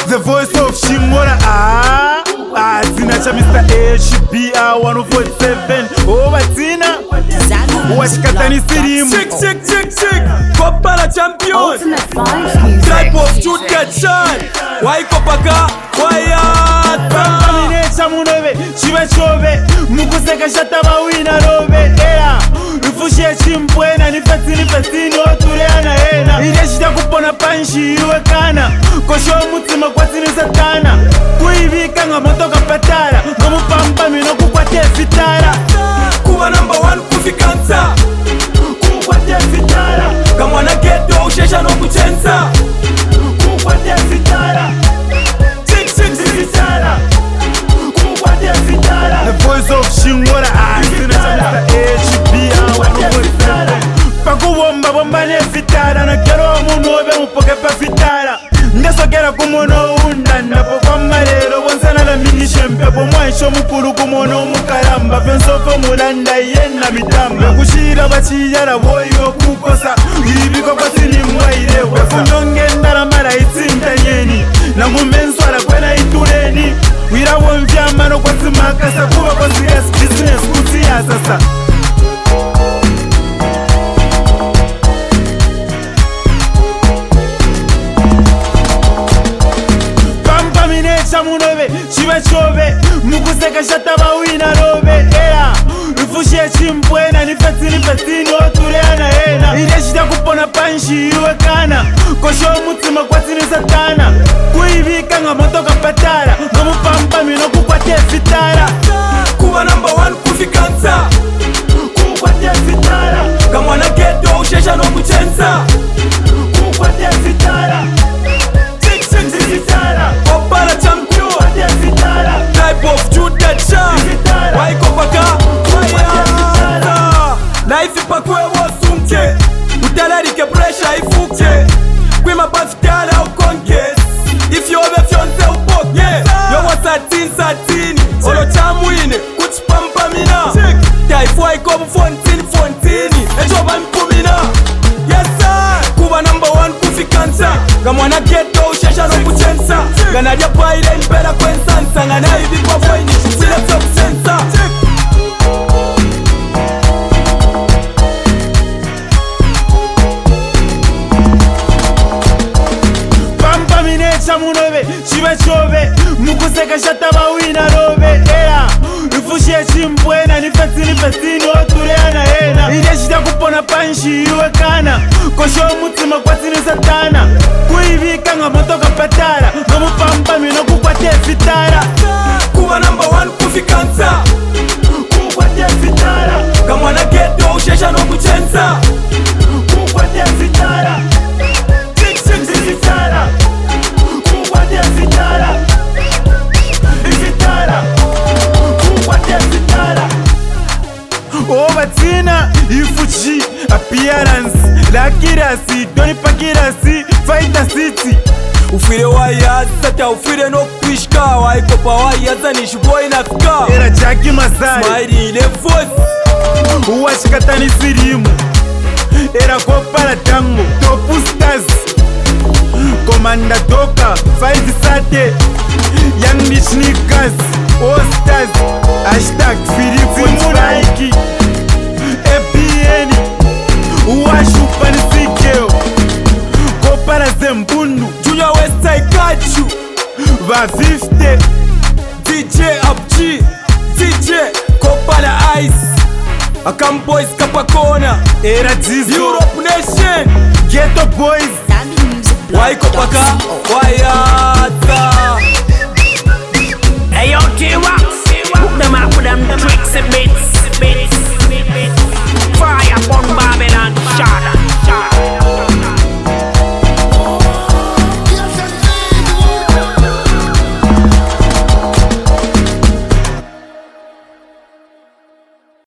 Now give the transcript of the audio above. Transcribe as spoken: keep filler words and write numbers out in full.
The voice of Shimora. Ah, ah, Tina cha Mister H B R one forty-seven. Oh, Batina. Washikatani Sirim. Chick, chick, chick, chick. Kopala champion. Type of shoot get shot. Why Kopaka? Why Ata? Munove, chive chove, mukuseka shata mawina robe. Ea, ifushie chimpwena, nifetini fetini, otureana hena. Ileshita kupona panshi, iwe kana. Kosho mutima kwa tini satana. Kuivika nga motoka patara. Ngomu pampa mino kukwate fitara. Kuwa number one kufikansa. Kukwate fitara. Kama wana geto ushesha no kuchensa. Kukwate fitara. Chick, chick, chick, fitara. The voice of Shimora. Ah, Tina cha Mister H B R one forty-seven. Pakubomba bomba ne fitara. Na kero munu obe mupoke pa fitara. Ndeso kera kumono unda. Napo kwa marero bonsana la mini shempe. Po mwaisho mukuru kumono mukaramba. Fenso fo mulanda yena mitamba. Kushira bachiyara boyo kukosa. Ibiko kwa sini mwaire wasa. Kunyonge ndara mara itinta yeni. Nangu menswara kwena itureni. Wira wonvya mano kwa zimakasa. Kuwa kwa serious business kutia sasa. Pampa minecha munove, chive chove. Mukuseka shata mawina robe. Ea, ifushie chimpwena, nifetini fetini, otureana hena. Ileshita kupona panshi, iwe kana. Kosho mutima kwa tini satana. Kuivika nga motoka patara. Ngomu pampa mino kukwate fitara. Kuwa number one kufikansa. Kukwate fitara. Kama wana geto ushesha no kuchensa. Kukwate fitara. Chick, chick, chick, fitara. Kopala champion. Kukwate fitara. Type of shoot that shot. Fitara. Why Kopaka? Why Ata? Life ipakwe wasumke. Utalarike pressure ifuke. Kwima pafitala ukonkes. If you have a fiance upoke. Yo was satin satin. Olo chamwine. Kuchipampa mina. Type why come fontini fontini. Ejo bampumina. Yes sir. Kuwa number one kufikansa. Kama wana geto ushesha no kuchensa. Ganadia paile nipera kwensansa. Ngana hivi kwa voini. Sile fyo kusensa. Pampa minecha munove, chive chove. Mukuseka shata mawina robe. Ea, ifushie chimpwena, nifetini fetini, otureana hena. Ileshita kupona panshi, iwe kana. Kosho mutima kwa tini satana. Kuivika nga motoka patara. Ngomu pampa mino kukwate fitara. Kuwa number one kufikansa. Kukwate fitara. Kama wana geto ushesha no kuchensa. Kukwate fitara. Chick, chick, chick, Fitara. Kukwate fitara. Fitara. Kukwate fitara. Oh Batina, Ifuchi, appearance, lakirasi, doni pakirasi, fighter city. Ufire waya sata ufire no kwishka. Why Kopa waya zanish boy na fika. Era Jackie Masai. Smiley ile voice. Uwashikatani Sirimu. Era Kopala Tango. Topu Stars. Commander Doka. Five Sate. Young Rich Niggas. All Stars. Hashtag Philippines Nike. A P N. Uwashupani Sikeo. Kopala Zembundu. Junior Westside Kachu. Va fifty. D J Abji. D J Kopala Ice. Akam Boys Kapakona. Era Jizo. Europe Nation. Ghetto Boys. Why Kopaka? Why Ata? Hey yo, T-Wax, hook them up with them tricks and bits, bits.